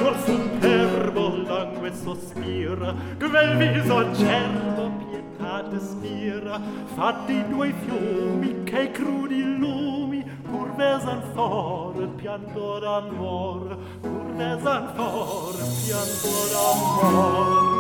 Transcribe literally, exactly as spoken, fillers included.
cor superbo langue sospira, quel viso acerbo pietate spira, fatti due fiumi che crudi lumi, pur vesan for pianto d'amor, pur vesan for pianto d'amor.